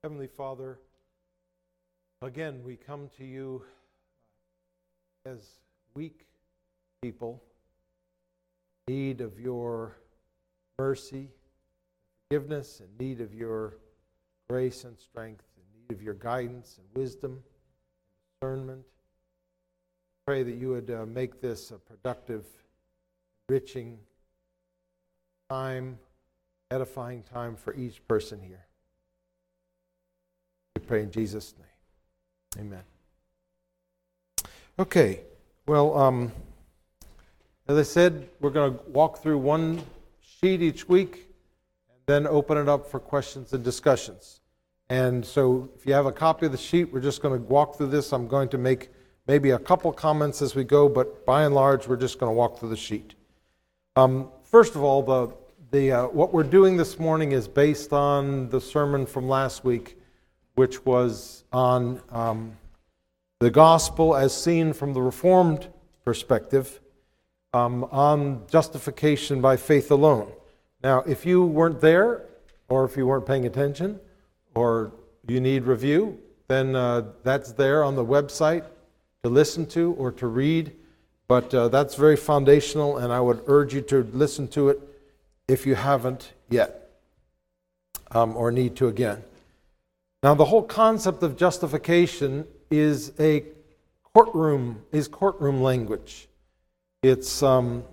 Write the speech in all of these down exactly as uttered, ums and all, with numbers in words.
Heavenly Father, again, we come to you as weak people, in need of your mercy, forgiveness, in need of your grace and strength, in need of your guidance and wisdom, and discernment. Pray that you would uh, make this a productive, enriching time, edifying time for each person here. We pray in Jesus' name. Amen. Okay, well, um, as I said, we're going to walk through one sheet each week and then open it up for questions and discussions. And so if you have a copy of the sheet, we're just going to walk through this. I'm going to make maybe a couple comments as we go, but by and large, we're just going to walk through the sheet. Um, first of all, the, the uh, what we're doing this morning is based on the sermon from last week, which was on um, the gospel as seen from the Reformed perspective, um, on justification by faith alone. Now, if you weren't there, or if you weren't paying attention, or you need review, then uh, that's there on the website to listen to or to read. But uh, that's very foundational, and I would urge you to listen to it if you haven't yet, um, or need to again. Now, the whole concept of justification is a courtroom, is courtroom language. It's um,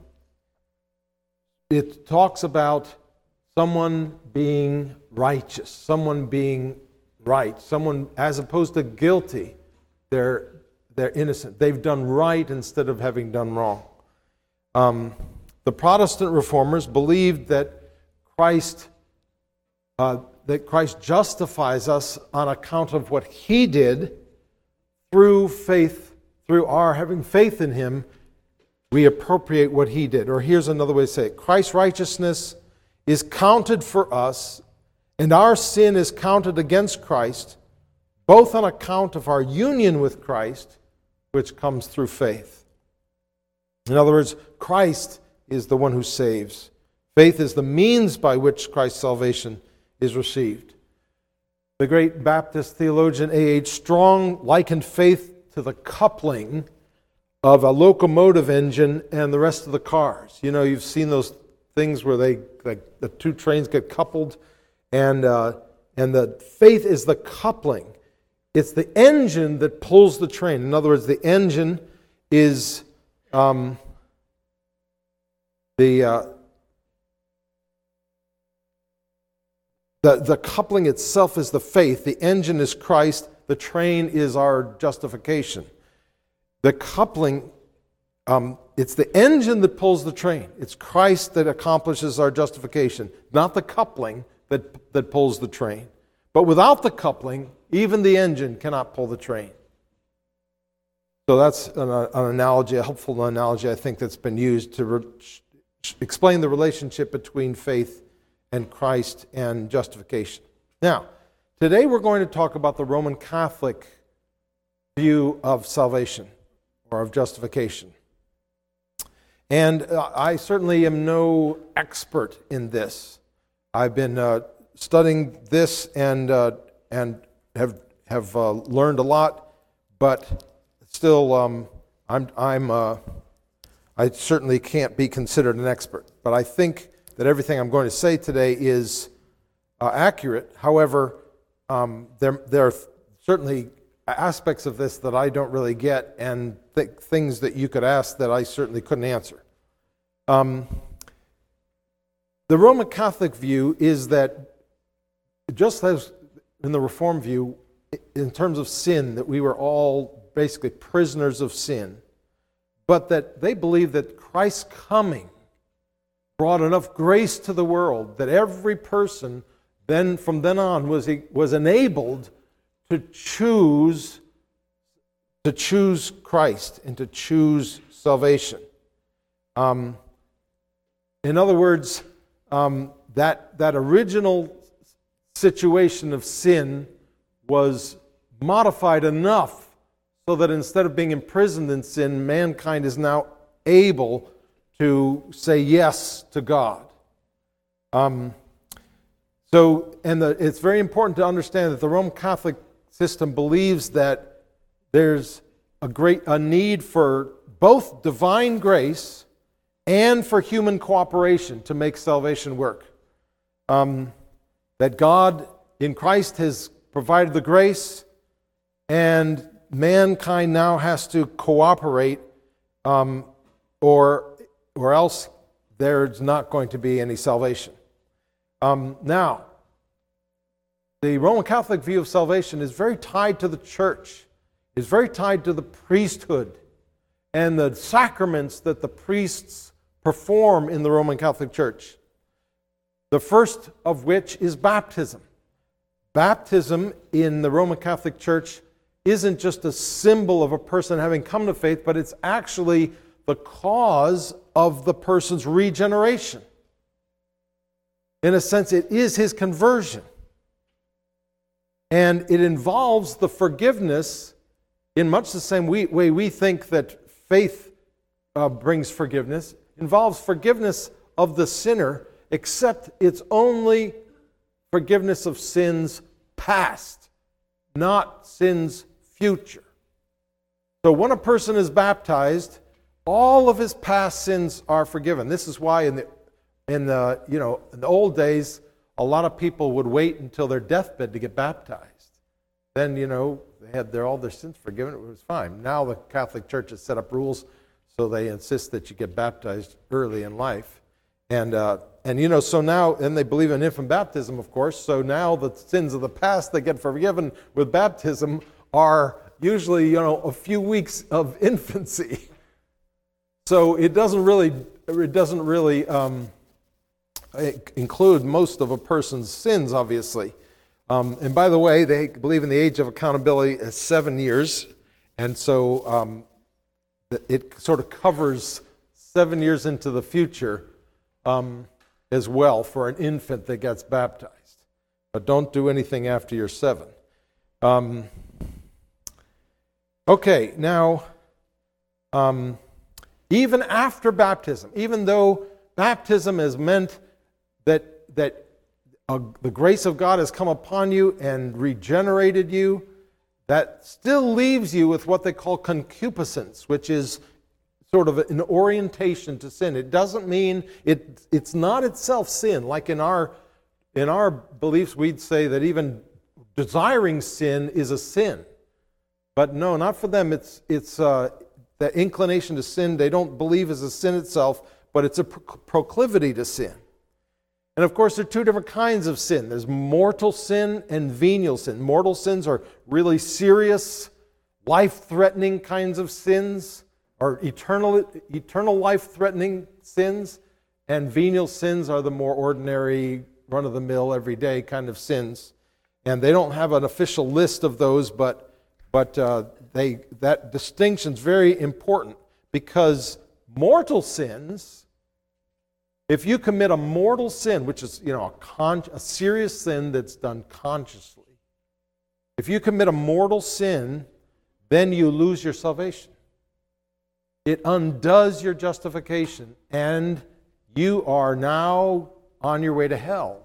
it talks about someone being righteous, someone being right, someone as opposed to guilty. They're they're innocent. They've done right instead of having done wrong. Um, the Protestant reformers believed that Christ. Uh, that Christ justifies us on account of what He did through faith, through our having faith in Him, we appropriate what He did. Or here's another way to say it. Christ's righteousness is counted for us, and our sin is counted against Christ, both on account of our union with Christ, which comes through faith. In other words, Christ is the one who saves. Faith is the means by which Christ's salvation is received. The great Baptist theologian A H Strong likened faith to the coupling of a locomotive engine and the rest of the cars. You know, you've seen those things where they, like, the two trains get coupled, and uh, and the faith is the coupling. It's the engine that pulls the train. In other words, the engine is um, the uh, The, the coupling itself is the faith. The engine is Christ. The train is our justification. The coupling, um, it's the engine that pulls the train. It's Christ that accomplishes our justification, not the coupling that, that pulls the train. But without the coupling, even the engine cannot pull the train. So that's an, an analogy, a helpful analogy, I think, that's been used to re- explain the relationship between faith and Christ and justification. Now, today we're going to talk about the Roman Catholic view of salvation or of justification. And I certainly am no expert in this. I've been uh, studying this and uh, and have have uh, learned a lot, but still, um, I'm I'm uh, I certainly can't be considered an expert. But I think that everything I'm going to say today is uh, accurate. However, um, there, there are certainly aspects of this that I don't really get, and th- things that you could ask that I certainly couldn't answer. Um, the Roman Catholic view is that, just as in the Reformed view, in terms of sin, that we were all basically prisoners of sin, but that they believe that Christ's coming brought enough grace to the world that every person then from then on was was enabled to choose to choose Christ and to choose salvation. Um, in other words, um, that that original situation of sin was modified enough so that instead of being imprisoned in sin, mankind is now able to say yes to God. Um, So, and the, it's very important to understand that the Roman Catholic system believes that there's a great a need for both divine grace and for human cooperation to make salvation work. Um, that God in Christ has provided the grace, and mankind now has to cooperate, um, or or else there's not going to be any salvation. Um, now, the Roman Catholic view of salvation is very tied to the church, is very tied to the priesthood and the sacraments that the priests perform in the Roman Catholic Church. The first of which is baptism. Baptism in the Roman Catholic Church isn't just a symbol of a person having come to faith, but it's actually the cause of the person's regeneration. In a sense, it is his conversion. And it involves the forgiveness in much the same way we think that faith uh, brings forgiveness. It involves forgiveness of the sinner, except it's only forgiveness of sins past, not sins future. So when a person is baptized, all of his past sins are forgiven. This is why in the in the you know in the old days, a lot of people would wait until their deathbed to get baptized. Then you know they had their all their sins forgiven. It was fine. Now the Catholic Church has set up rules, so they insist that you get baptized early in life, and uh, and you know so now and they believe in infant baptism, of course. So now the sins of the past that get forgiven with baptism are usually you know a few weeks of infancy. So it doesn't really it doesn't really um, include most of a person's sins, obviously. Um, and by the way, they believe in the age of accountability as seven years, and so um, it sort of covers seven years into the future um, as well for an infant that gets baptized. But don't do anything after you're seven. Um, okay, now. Um, Even after baptism, even though baptism has meant that, that uh, the grace of God has come upon you and regenerated you, that still leaves you with what they call concupiscence, which is sort of an orientation to sin. It doesn't mean, it, it's not itself sin. Like in our, in our beliefs, we'd say that even desiring sin is a sin. But no, not for them. It's, it's, uh, that inclination to sin, they don't believe is a sin itself, but it's a proclivity to sin. And of course, there are two different kinds of sin. There's mortal sin and venial sin. Mortal sins are really serious, life-threatening kinds of sins, or eternal, eternal life-threatening sins. And venial sins are the more ordinary, run-of-the-mill, everyday kind of sins. And they don't have an official list of those, but But uh, they, that distinction is very important, because mortal sins, if you commit a mortal sin, which is you know a, con- a serious sin that's done consciously, if you commit a mortal sin, then you lose your salvation. It undoes your justification, and you are now on your way to hell.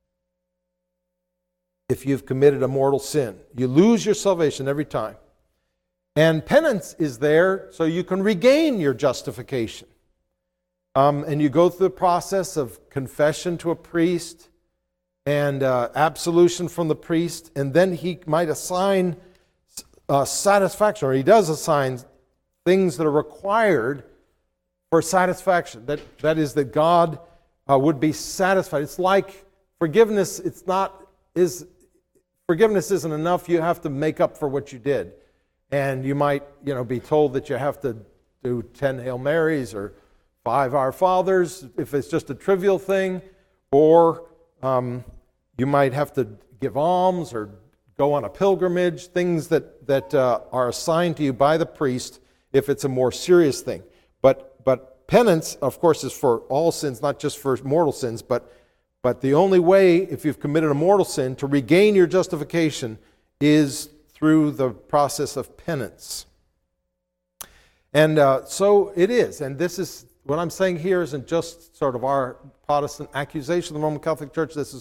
If you've committed a mortal sin, you lose your salvation every time. And penance is there so you can regain your justification. Um, and you go through the process of confession to a priest and uh, absolution from the priest, and then he might assign uh, satisfaction, or he does assign things that are required for satisfaction. That, that is, that God uh, would be satisfied. It's like forgiveness, it's not, is forgiveness isn't enough. You have to make up for what you did. And you might, you know, be told that you have to do ten Hail Marys or five Our Fathers if it's just a trivial thing, or um, you might have to give alms or go on a pilgrimage, things that, that uh, are assigned to you by the priest if it's a more serious thing. But, but penance, of course, is for all sins, not just for mortal sins, but But the only way, if you've committed a mortal sin, to regain your justification is through the process of penance. And uh, so it is. And this is, what I'm saying here isn't just sort of our Protestant accusation of the Roman Catholic Church. This is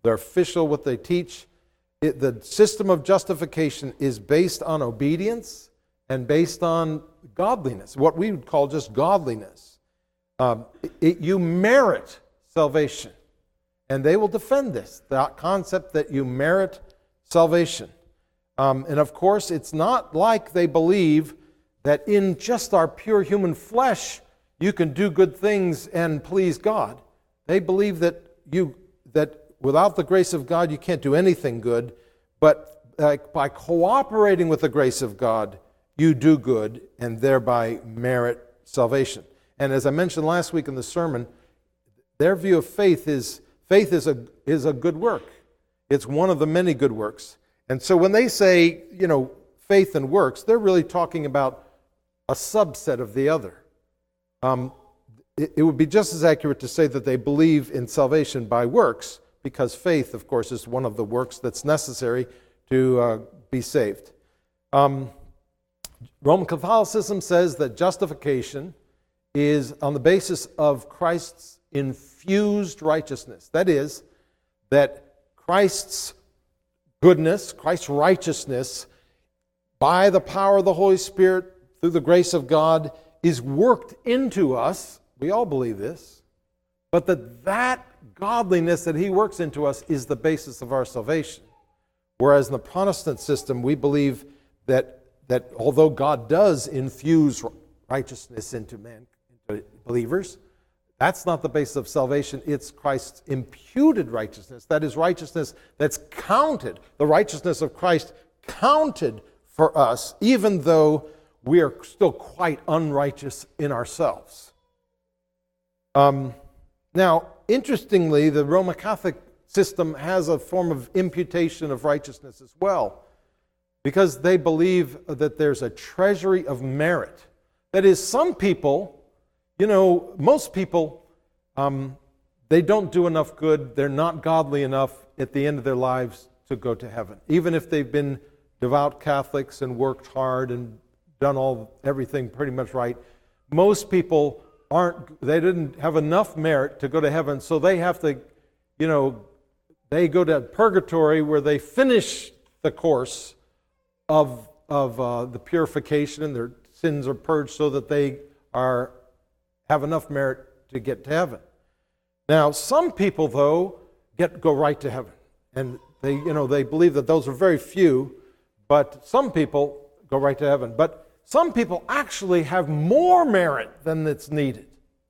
They're official what they teach. It, the system of justification is based on obedience and based on godliness, what we would call just godliness. Um, it, you merit salvation. And they will defend this, the concept that you merit salvation. Um, and of course, it's not like they believe that in just our pure human flesh, you can do good things and please God. They believe that you that without the grace of God, you can't do anything good, but uh, by cooperating with the grace of God, you do good and thereby merit salvation. And as I mentioned last week in the sermon, their view of faith is faith is a is a good work. It's one of the many good works. And so when they say, you know, faith and works, they're really talking about a subset of the other. Um, it, it would be just as accurate to say that they believe in salvation by works, because faith, of course, is one of the works that's necessary to uh, be saved. Um, Roman Catholicism says that justification is on the basis of Christ's infused righteousness. That is, that Christ's goodness, Christ's righteousness, by the power of the Holy Spirit, through the grace of God, is worked into us. We all believe this. But that that godliness that He works into us is the basis of our salvation. Whereas in the Protestant system, we believe that, that although God does infuse righteousness into man, into believers, that's not the basis of salvation. It's Christ's imputed righteousness. That is righteousness that's counted, the righteousness of Christ counted for us, even though we are still quite unrighteous in ourselves. Um, now, interestingly, the Roman Catholic system has a form of imputation of righteousness as well, because they believe that there's a treasury of merit. That is, some people, you know, most people, um, they don't do enough good, they're not godly enough at the end of their lives to go to heaven. Even if they've been devout Catholics and worked hard and done all everything pretty much right, most people aren't, they didn't have enough merit to go to heaven, so they have to, you know, they go to purgatory where they finish the course of, of uh, the purification, and their sins are purged so that they are have enough merit to get to heaven. Now, some people, though, get go right to heaven. And they, you know, they believe that those are very few, but some people go right to heaven. But some people actually have more merit than that's needed.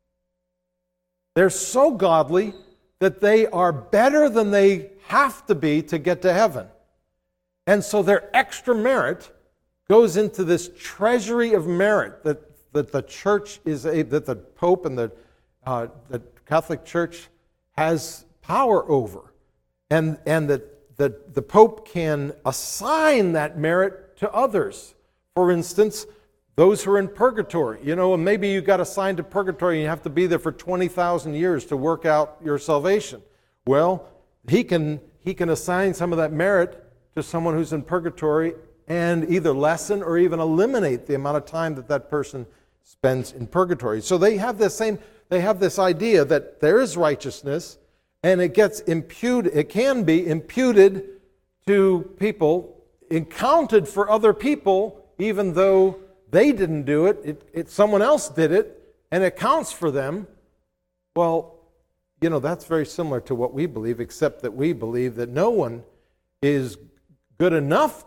They're so godly that they are better than they have to be to get to heaven. And so their extra merit goes into this treasury of merit that, that the church is, a, that the Pope and the, uh, the Catholic Church has power over. And, and that the, the Pope can assign that merit to others. For instance, those who are in purgatory, you know, and maybe you got assigned to purgatory and you have to be there for twenty thousand years to work out your salvation. Well, he can, he can assign some of that merit to someone who's in purgatory and either lessen or even eliminate the amount of time that that person spends in purgatory. So they have this same, they have this idea that there is righteousness and it gets imputed, it can be imputed to people, accounted for other people, even though they didn't do it, it, it, someone else did it, and it counts for them. Well, you know, that's very similar to what we believe, except that we believe that no one is good enough,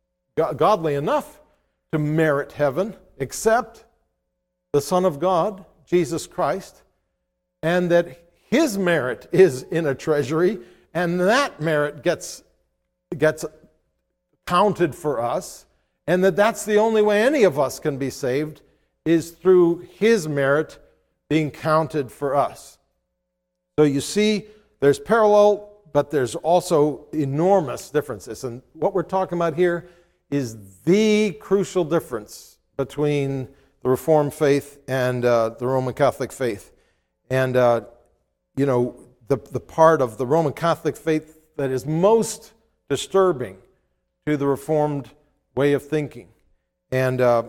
godly enough, to merit heaven, except the Son of God, Jesus Christ, and that His merit is in a treasury, and that merit gets, gets counted for us, and that that's the only way any of us can be saved, is through His merit being counted for us. So you see, there's parallel, but there's also enormous differences. And what we're talking about here is the crucial difference between the Reformed faith and uh, the Roman Catholic faith. And, uh, you know, the, the part of the Roman Catholic faith that is most disturbing to the Reformed way of thinking. And uh,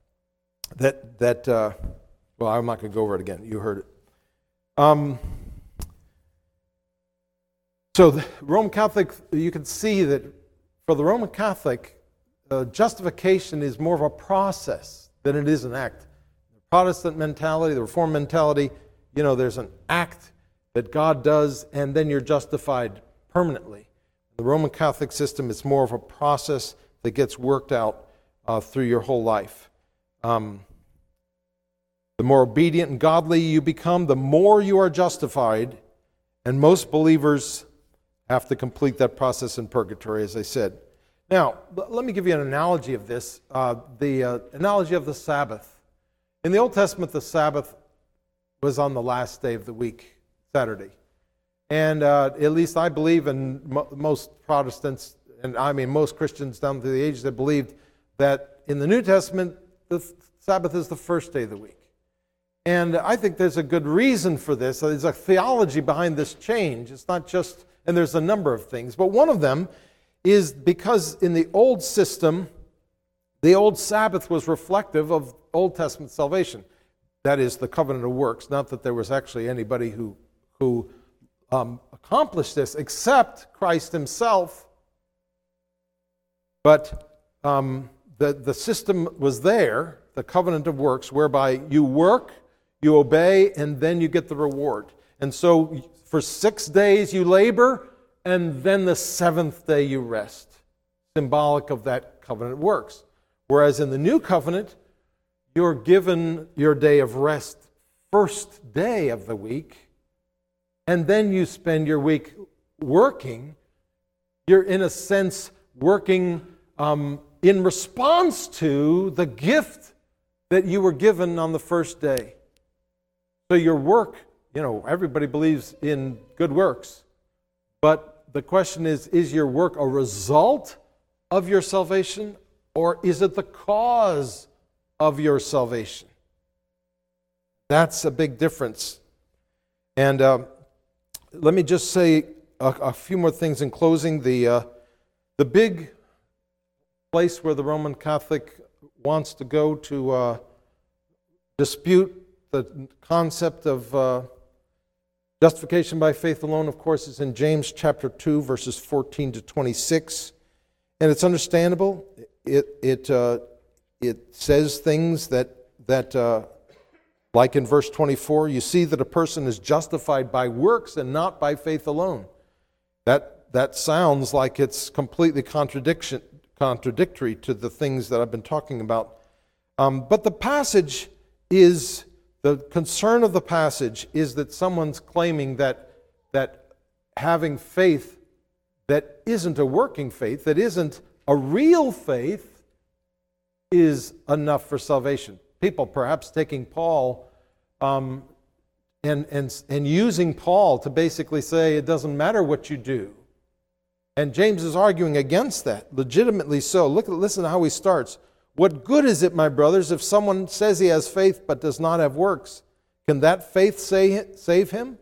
that, that uh, well, I'm not going to go over it again. You heard it. Um, So the Roman Catholic, you can see that for the Roman Catholic, uh, justification is more of a process than it is an act. The Protestant mentality, the Reformed mentality, you know, there's an act that God does, and then you're justified permanently. The Roman Catholic system is more of a process that gets worked out uh, through your whole life. Um, the more obedient and godly you become, the more you are justified, and most believers have to complete that process in purgatory, as I said. Now, let me give you an analogy of this, uh, the uh, analogy of the Sabbath. In the Old Testament, the Sabbath was on the last day of the week, Saturday. And uh, at least I believe, and mo- most Protestants, and I mean most Christians down through the ages have believed that in the New Testament, the Sabbath is the first day of the week. And I think there's a good reason for this. There's a theology behind this change. It's not just, and there's a number of things, but one of them is because in the old system, the old Sabbath was reflective of Old Testament salvation. That is the covenant of works. Not that there was actually anybody who, who um, accomplished this except Christ himself. But um, the, the system was there, the covenant of works, whereby you work, you obey, and then you get the reward. And so for six days you labor, and then the seventh day you rest, symbolic of that covenant works. Whereas in the new covenant, you're given your day of rest first day of the week, and then you spend your week working. You're in a sense working um, in response to the gift that you were given on the first day. So your work, you know, everybody believes in good works, but the question is, is your work a result of your salvation, or is it the cause of your salvation? That's a big difference. And uh, let me just say a, a few more things in closing. The, uh, the big place where the Roman Catholic wants to go to uh, dispute the concept of uh, justification by faith alone, of course, is in James chapter two, verses fourteen to twenty-six. And it's understandable. It it uh, it says things that, that uh, like in verse twenty-four, you see that a person is justified by works and not by faith alone. That, that sounds like it's completely contradiction, contradictory to the things that I've been talking about. Um, but the passage is... The concern of the passage is that someone's claiming that, that having faith that isn't a working faith, that isn't a real faith, is enough for salvation. People perhaps taking Paul um, and, and, and using Paul to basically say it doesn't matter what you do. And James is arguing against that, legitimately so. Look, listen to how he starts. What good is it, my brothers, if someone says he has faith but does not have works? Can that faith say, save him?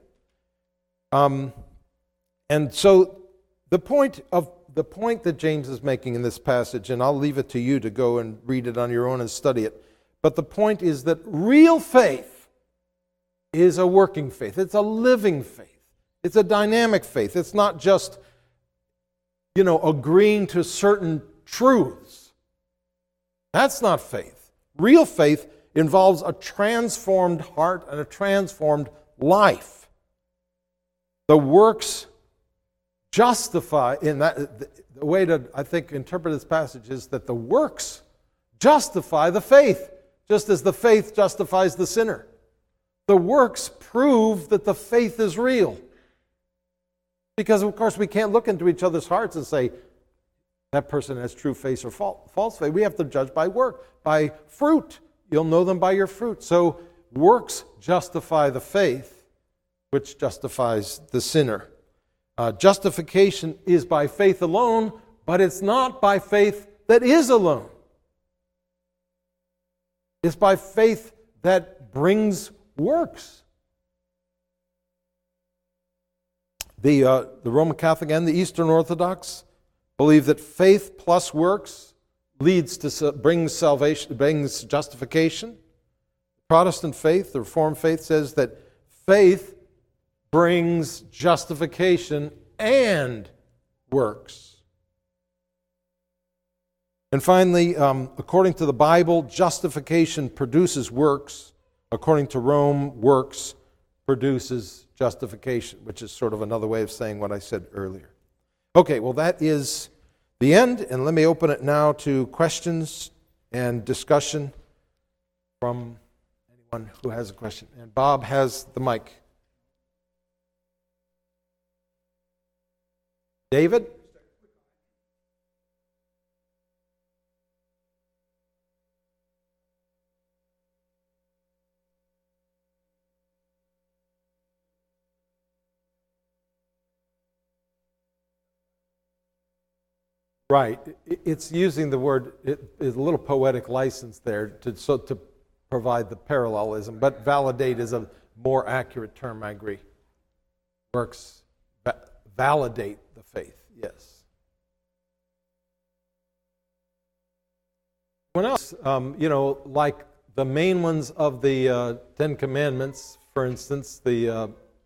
Um, and so the point of the point that James is making in this passage, and I'll leave it to you to go and read it on your own and study it, but the point is that real faith is a working faith. It's a living faith. It's a dynamic faith. It's not just, you know, agreeing to certain truths. That's not faith. Real faith involves a transformed heart and a transformed life. The works justify, in that, the way to, I think, interpret this passage is that the works justify the faith, just as the faith justifies the sinner. The works prove that the faith is real. Because, of course, we can't look into each other's hearts and say, that person has true faith or false faith. We have to judge by work, by fruit. You'll know them by your fruit. So works justify the faith, which justifies the sinner. Uh, justification is by faith alone, but it's not by faith that is alone. It's by faith that brings works. The, uh, the Roman Catholic and the Eastern Orthodox believe that faith plus works leads to brings salvation, brings justification. Protestant faith, the Reformed faith, says that faith brings justification and works. And finally, um, according to the Bible, justification produces works. According to Rome, works produces justification, which is sort of another way of saying what I said earlier. Okay, well, that is the end, and let me open it now to questions and discussion from anyone who has a question. And Bob has the mic. David? Right. It's using the word, it is a little poetic license there to so to provide the parallelism, but validate is a more accurate term, I agree. Works, va- validate the faith, yes. When else, um, you know, like the main ones of the uh, Ten Commandments, for instance, the uh,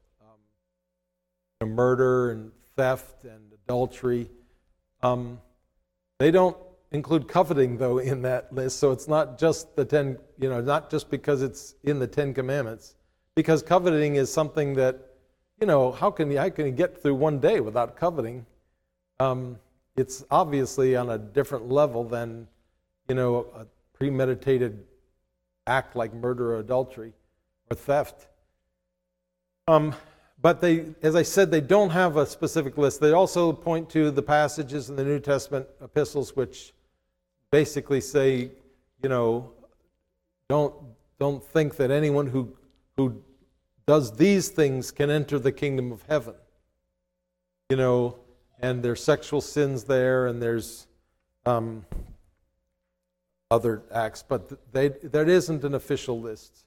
um, murder and theft and adultery, um, they don't include coveting, though, in that list. So it's not just the ten, you know, not just because it's in the Ten Commandments. Because coveting is something that, you know, how can you, how can you get through one day without coveting? Um, it's obviously on a different level than, you know, a premeditated act like murder or adultery or theft. Um, But they, as I said, they don't have a specific list. They also point to the passages in the New Testament epistles which basically say, you know, don't don't think that anyone who who does these things can enter the kingdom of heaven. You know, and there's sexual sins there, and there's um, other acts, but they there isn't an official list.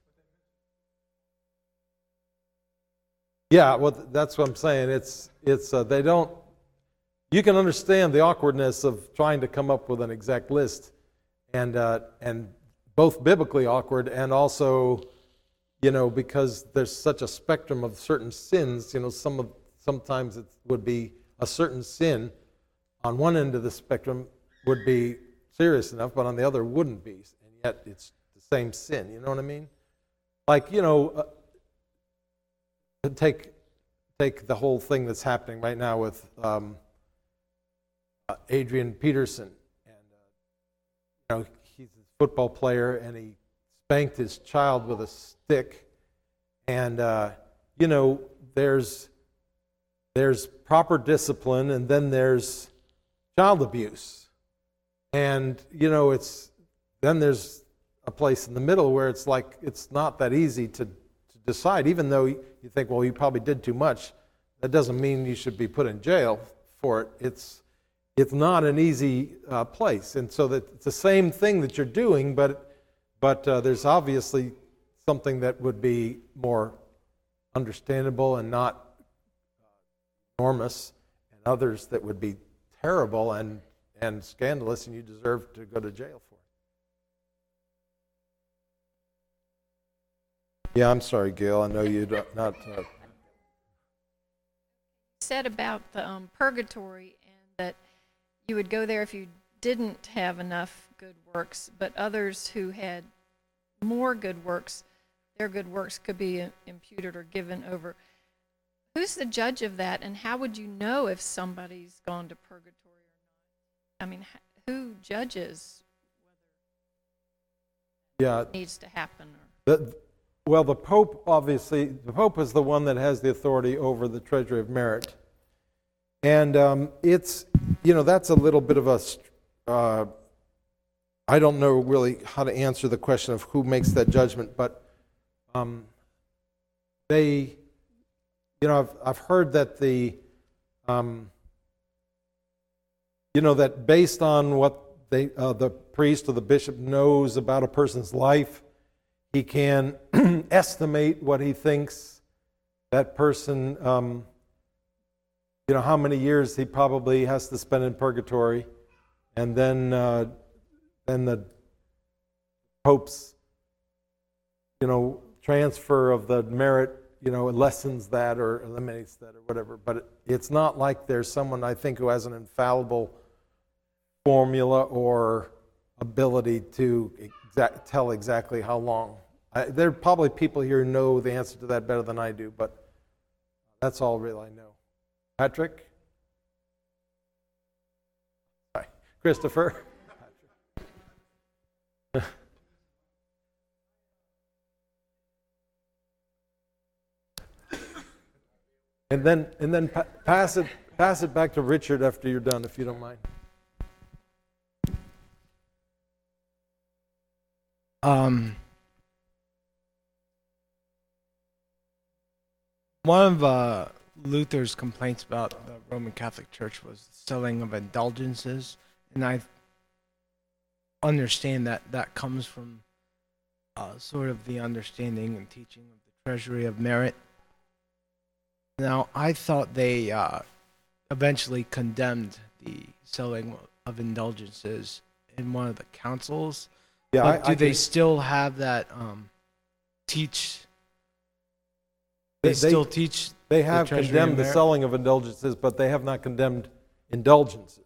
Yeah, well, that's what I'm saying. It's it's uh, they don't. You can understand the awkwardness of trying to come up with an exact list, and uh, and both biblically awkward and also, you know, because there's such a spectrum of certain sins. You know, some of sometimes it would be a certain sin on one end of the spectrum would be serious enough, but on the other wouldn't be, and yet it's the same sin. You know what I mean? Like, you know. Uh, Take take the whole thing that's happening right now with um, uh, Adrian Peterson, and uh, you know, he's a football player, and he spanked his child with a stick, and uh, you know, there's there's proper discipline, and then there's child abuse, and you know, it's then there's a place in the middle where it's like it's not that easy to. decide, even though you think, well, you probably did too much, that doesn't mean you should be put in jail for it. It's it's not an easy uh, place, and so that it's the same thing that you're doing, but but uh, there's obviously something that would be more understandable and not enormous, and others that would be terrible and and scandalous, and you deserve to go to jail for it. Yeah, I'm sorry, Gail. I know you're not. Uh... Said about the um, purgatory, and that you would go there if you didn't have enough good works, but others who had more good works, their good works could be imputed or given over. Who's the judge of that, and how would you know if somebody's gone to purgatory or not? I mean, who judges whether yeah. it needs to happen? Or... The, Well, the Pope, obviously, the Pope is the one that has the authority over the Treasury of Merit. And um, it's, you know, that's a little bit of a, uh, I don't know really how to answer the question of who makes that judgment, but um, they, you know, I've, I've heard that the, um, you know, that based on what they, uh, the priest or the bishop knows about a person's life, he can estimate what he thinks that person, um, you know, how many years he probably has to spend in purgatory, and then, uh, then the Pope's, you know, transfer of the merit you know, lessens that or eliminates that or whatever. But it, it's not like there's someone, I think, who has an infallible formula or ability to exact, tell exactly how long. I, there are probably people here who know the answer to that better than I do, but that's all really I know. Patrick? Hi. Christopher? and then and then pa- pass it pass it back to Richard after you're done, if you don't mind. Um, one of uh, Luther's complaints about the Roman Catholic Church was the selling of indulgences, and I understand that that comes from uh, sort of the understanding and teaching of the treasury of merit. Now, I thought they uh, eventually condemned the selling of indulgences in one of the councils. Yeah, But I, do I they can- still have that um, teach? They, They- still teach. They have Treasury of condemned the Merit? selling of indulgences, but they have not condemned indulgences.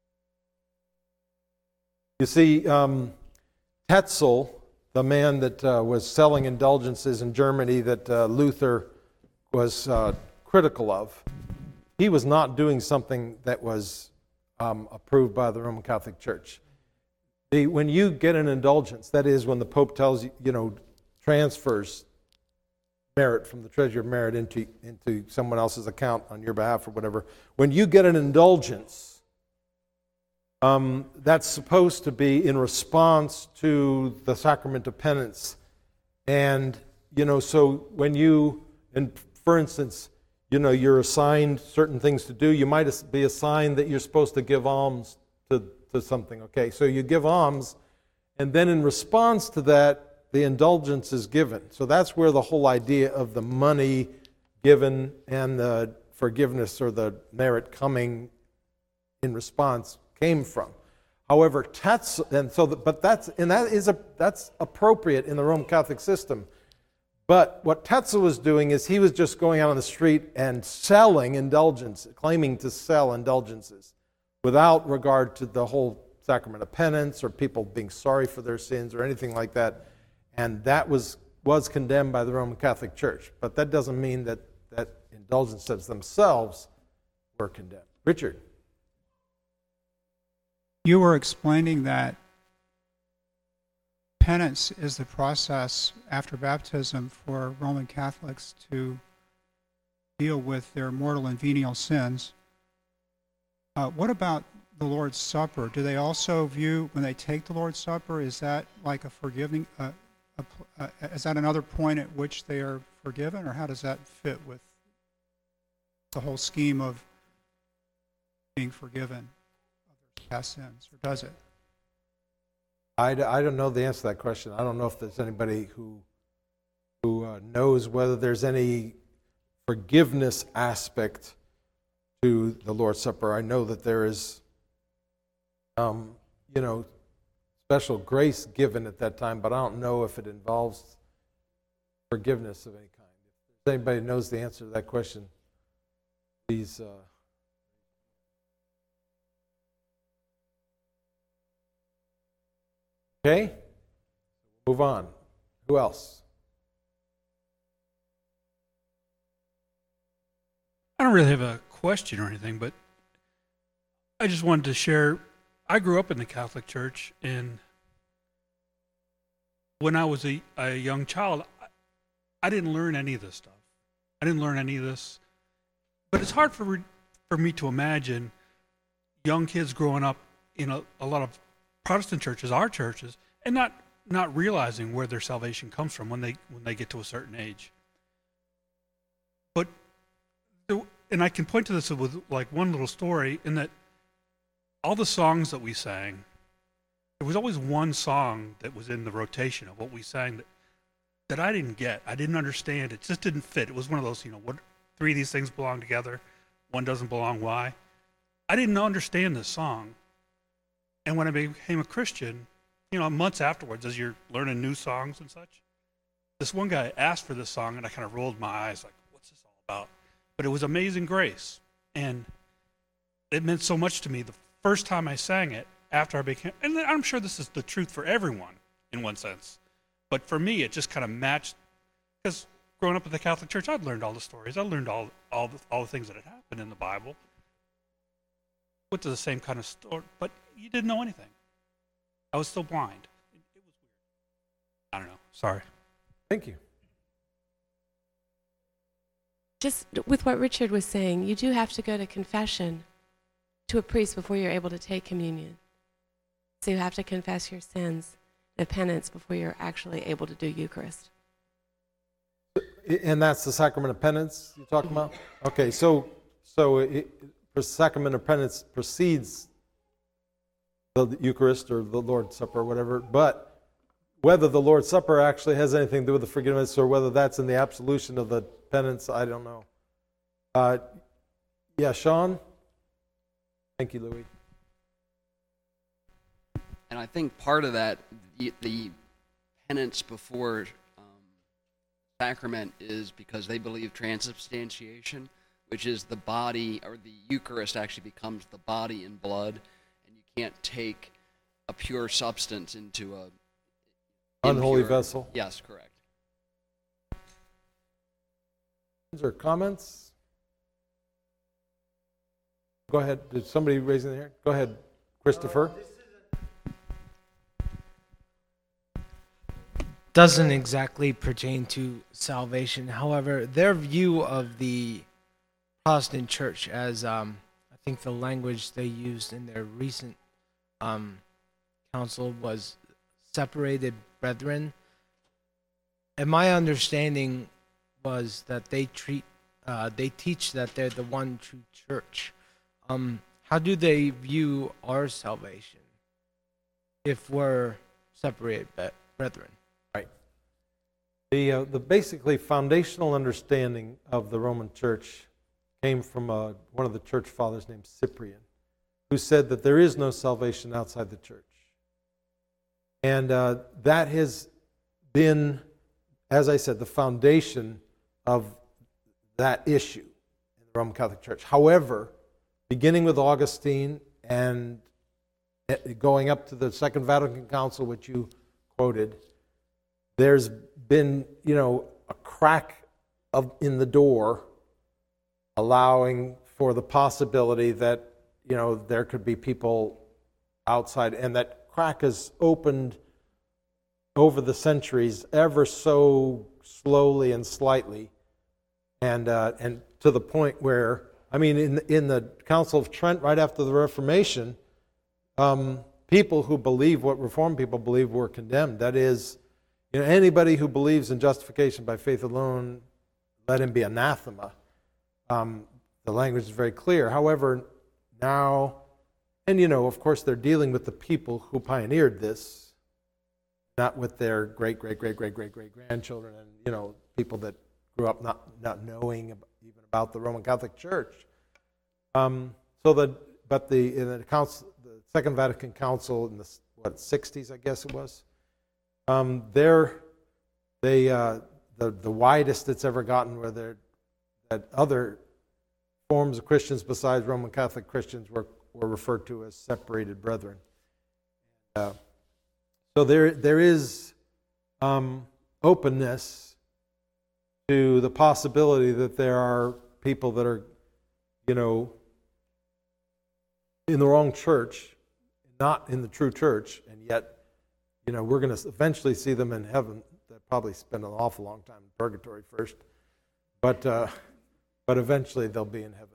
You see, um, Tetzel, the man that uh, was selling indulgences in Germany that uh, Luther was uh, critical of, he was not doing something that was um, approved by the Roman Catholic Church. The, when you get an indulgence, that is when the Pope tells you, you know, transfers merit from the treasury of merit into, into someone else's account on your behalf or whatever. When you get an indulgence, um, that's supposed to be in response to the sacrament of penance. And, you know, so when you, and for instance, you know, you're assigned certain things to do, you might be assigned that you're supposed to give alms to, to something, okay? So you give alms, and then in response to that, the indulgence is given. So that's where the whole idea of the money given and the forgiveness or the merit coming in response came from. However, Tetzel, and so, the, but that's and that is a that's appropriate in the Roman Catholic system. But what Tetzel was doing is he was just going out on the street and selling indulgences, claiming to sell indulgences, without regard to the whole sacrament of penance or people being sorry for their sins or anything like that. And that was, was condemned by the Roman Catholic Church. But that doesn't mean that, that indulgences themselves were condemned. Richard? You were explaining that penance is the process after baptism for Roman Catholics to deal with their mortal and venial sins. Uh, what about the Lord's Supper? Do they also view, when they take the Lord's Supper, is that like a forgiving... Uh, Uh, is that another point at which they are forgiven, or how does that fit with the whole scheme of being forgiven of their past sins, or does it? I, I don't know the answer to that question. I don't know if there's anybody who, who uh, knows whether there's any forgiveness aspect to the Lord's Supper. I know that there is, um, you know, special grace given at that time, but I don't know if it involves forgiveness of any kind. If anybody knows the answer to that question, please. Uh... Okay, move on. Who else? I don't really have a question or anything, but I just wanted to share. I grew up in the Catholic Church, and when I was a, a young child, I, I didn't learn any of this stuff. I didn't learn any of this. But it's hard for for me to imagine young kids growing up in a, a lot of Protestant churches, our churches, and not, not realizing where their salvation comes from when they when they get to a certain age. But, and I can point to this with like one little story, in that all the songs that we sang, there was always one song that was in the rotation of what we sang that, that I didn't get. I didn't understand. It just didn't fit. It was one of those, you know, what three of these things belong together, one doesn't belong, why? I didn't understand this song. And when I became a Christian, you know, months afterwards, as you're learning new songs and such, this one guy asked for this song, and I kind of rolled my eyes like, what's this all about? But it was Amazing Grace. And it meant so much to me the first time I sang it after I became, and I'm sure this is the truth for everyone in one sense. But for me, it just kind of matched, because growing up in the Catholic Church, I'd learned all the stories. I learned all all the, all the things that had happened in the Bible. Went to the same kind of story, but you didn't know anything. I was still blind. It, it was weird. I don't know. Sorry. Thank you. Just with what Richard was saying, you do have to go to confession to a priest before you're able to take communion. So you have to confess your sins and penance before you're actually able to do Eucharist. And that's the sacrament of penance you're talking about? Okay, so so it, the sacrament of penance precedes the Eucharist or the Lord's Supper or whatever, but whether the Lord's Supper actually has anything to do with the forgiveness or whether that's in the absolution of the penance, I don't know. Uh, yeah, Sean? Thank you, Louis. And I think part of that, the, the penance before um, sacrament, is because they believe transubstantiation, which is the body, or the Eucharist actually becomes the body and blood, and you can't take a pure substance into a Unholy impure- vessel. Yes, correct. Is there comments? Go ahead. Did somebody raise their hand? Go ahead, Christopher. Doesn't exactly pertain to salvation. However, their view of the Protestant church, as um, I think the language they used in their recent um, council was separated brethren. And my understanding was that they treat, uh, they teach that they're the one true church. Um, how do they view our salvation if we're separated be- brethren? The, uh, the basically foundational understanding of the Roman Church came from uh, one of the church fathers named Cyprian, who said that there is no salvation outside the church. And uh, that has been, as I said, the foundation of that issue in the Roman Catholic Church. However, beginning with Augustine and going up to the Second Vatican Council, which you quoted, there's been, you know, a crack of, in the door allowing for the possibility that, you know, there could be people outside, and that crack has opened over the centuries ever so slowly and slightly, and uh, and to the point where, I mean, in in the Council of Trent, right after the Reformation, um, people who believe what Reformed people believe were condemned. That is, you know, anybody who believes in justification by faith alone, let him be anathema. Um, the language is very clear. However, now, and you know, of course, they're dealing with the people who pioneered this, not with their great, great, great, great, great, great grandchildren, and you know, people that grew up not not knowing even about the Roman Catholic Church. Um, so the but the in the council, the Second Vatican Council in the what sixties, I guess it was. Um, they're they uh, the the widest it's ever gotten, where they're, that other forms of Christians besides Roman Catholic Christians were were referred to as separated brethren. Uh, so there there is um, openness to the possibility that there are people that are, you know, in the wrong church, not in the true church, and yet, you know, we're going to eventually see them in heaven. They'll probably spend an awful long time in purgatory first, but uh, but eventually they'll be in heaven.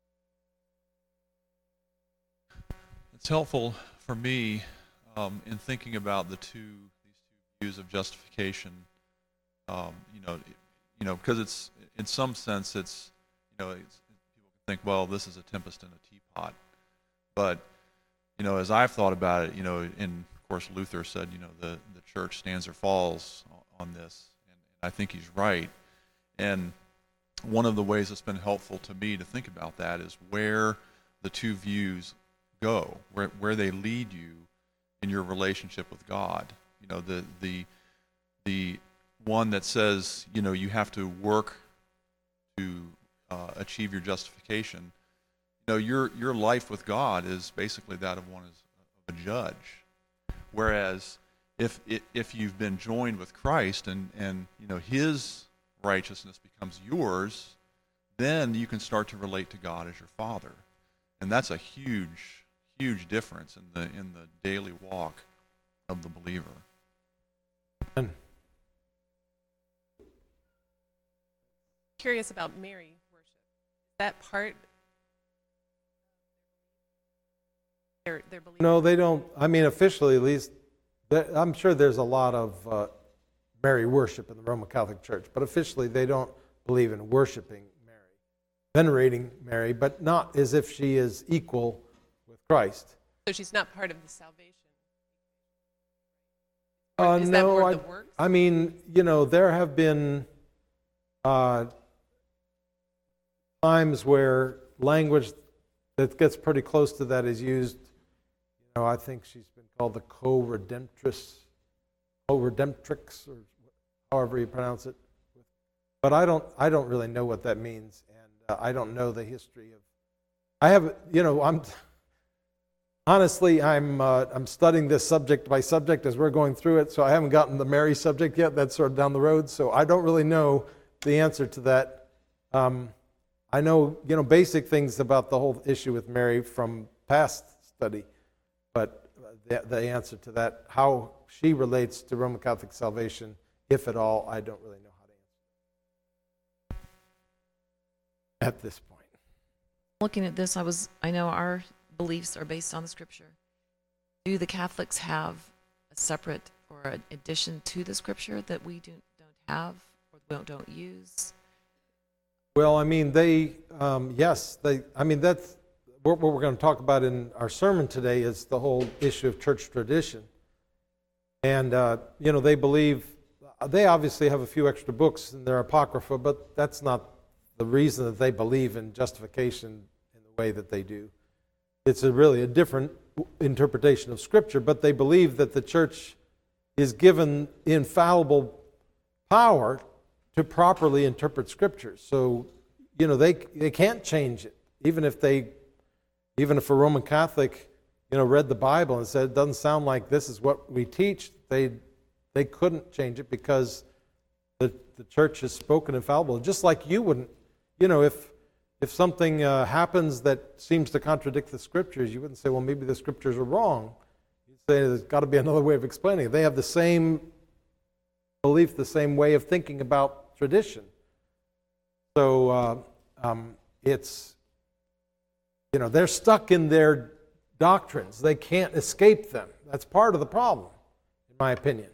It's helpful for me um, in thinking about the two these two views of justification. Um, you know, you know, because it's in some sense it's you know it's, people think, well, this is a tempest in a teapot, but you know, as I've thought about it, you know, in of course, Luther said, you know, the, the church stands or falls on this, and I think he's right. And one of the ways it's been helpful to me to think about that is where the two views go, where where they lead you in your relationship with God. You know, the the the one that says, you know, you have to work to uh, achieve your justification, you know, your your life with God is basically that of one as of a judge. Whereas if if you've been joined with Christ and and you know His righteousness becomes yours, then you can start to relate to God as your Father, and that's a huge huge difference in the in the daily walk of the believer. And Curious about Mary worship. Is that part their their belief? no, they don't. I mean, officially, at least, th- I'm sure there's a lot of uh, Mary worship in the Roman Catholic Church, but officially, they don't believe in worshiping Mary, venerating Mary, but not as if she is equal with Christ. So she's not part of the salvation. Uh, Is that no, more I, the works? I mean, you know, there have been uh, times where language that gets pretty close to that is used. You know, I think she's been called the co-redemptress, co-redemptrix, or however you pronounce it. But I don't, I don't really know what that means, and uh, I don't know the history of. I have, you know, I'm. Honestly, I'm uh, I'm studying this subject by subject as we're going through it, so I haven't gotten the Mary subject yet. That's sort of down the road, so I don't really know the answer to that. Um, I know, you know, basic things about the whole issue with Mary from past study, but the, the answer to that, how she relates to Roman Catholic salvation, if at all, I don't really know how to answer at this point. Looking at this, I was I know our beliefs are based on the Scripture. Do the Catholics have a separate or an addition to the Scripture that we do, don't have or don't, don't use? Well, I mean, they, um, yes, they, I mean, that's what, what we're going to talk about in our sermon today is the whole issue of church tradition. And, uh, you know, they believe, they obviously have a few extra books in their Apocrypha, but that's not the reason that they believe in justification in the way that they do. It's a really a different interpretation of Scripture, but they believe that the church is given infallible power to properly interpret Scripture. So, you know, they they can't change it, even if they, even if a Roman Catholic, you know, read the Bible and said it doesn't sound like this is what we teach. They they couldn't change it because the the church has spoken infallible. Just like you wouldn't, you know, if. If something uh, happens that seems to contradict the Scriptures, you wouldn't say, well, maybe the Scriptures are wrong. You'd say there's got to be another way of explaining it. They have the same belief, the same way of thinking about tradition. So uh, um, it's, you know, they're stuck in their doctrines. They can't escape them. That's part of the problem, in my opinion.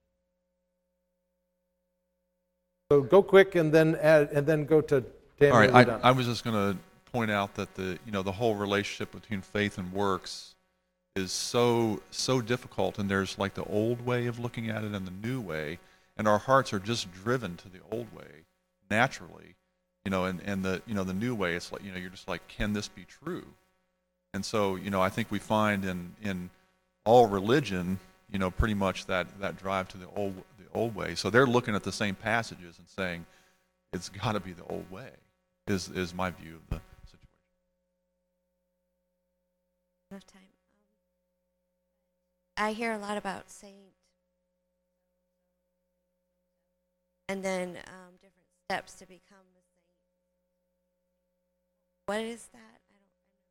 So go quick and then add, and then go to All right, I, I was just going to point out that the you know the whole relationship between faith and works is so so difficult, and there's like the old way of looking at it and the new way, and our hearts are just driven to the old way naturally, you know, and, and the you know the new way, it's like, you know, you're just like, can this be true? And so, you know, I think we find in in all religion, you know, pretty much that that drive to the old the old way. So they're looking at the same passages and saying it's got to be the old way. Is is my view of the situation. Enough time. Um, I hear a lot about saint, and then um, different steps to become a saint. What is that? I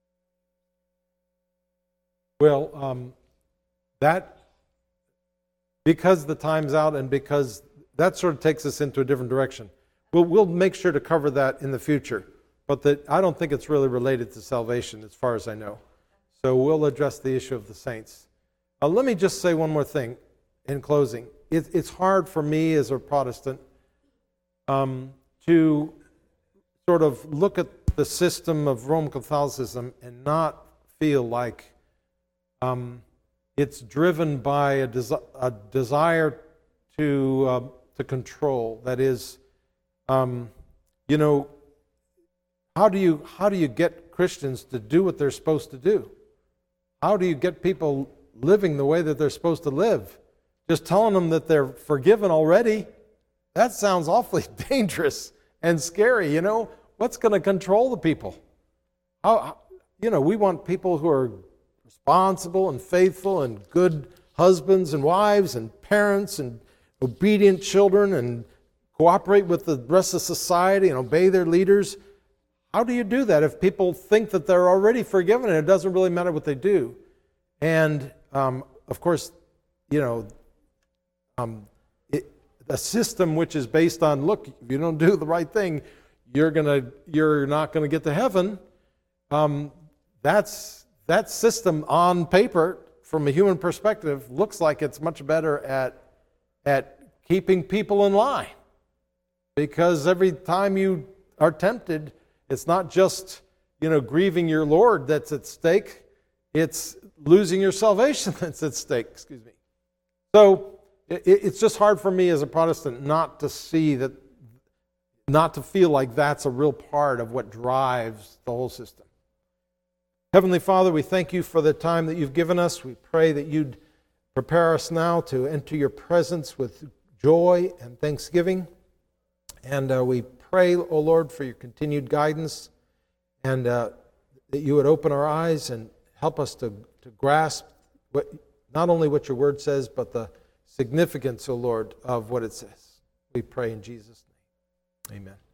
don't. Well, um, that, because the time's out and because that sort of takes us into a different direction. We'll, we'll make sure to cover that in the future, but that I don't think it's really related to salvation as far as I know. So we'll address the issue of the saints. Uh, let me just say one more thing in closing. It, it's hard for me as a Protestant um, to sort of look at the system of Roman Catholicism and not feel like um, it's driven by a, desi- a desire to uh, to control. That is, Um, you know, how do you how do you get Christians to do what they're supposed to do? How do you get people living the way that they're supposed to live? Just telling them that they're forgiven already that sounds awfully dangerous and scary. You know, what's going to control the people? How, you know, we want people who are responsible and faithful and good husbands and wives and parents and obedient children and cooperate with the rest of society and obey their leaders. How do you do that if people think that they're already forgiven and it doesn't really matter what they do? And, um, of course, you know, um, it, a system which is based on, look, if you don't do the right thing, you're gonna, you're not going to get to heaven. Um, that's that system on paper, from a human perspective, looks like it's much better at at keeping people in line. Because every time you are tempted, it's not just, you know, grieving your Lord that's at stake, it's losing your salvation that's at stake, excuse me. So it, it's just hard for me as a Protestant not to see that, not to feel like that's a real part of what drives the whole system. Heavenly Father, we thank you for the time that you've given us. We pray that you'd prepare us now to enter your presence with joy and thanksgiving. And uh, we pray, O Lord, for your continued guidance, and uh, that you would open our eyes and help us to, to grasp what, not only what your word says, but the significance, O Lord, of what it says. We pray in Jesus' name. Amen.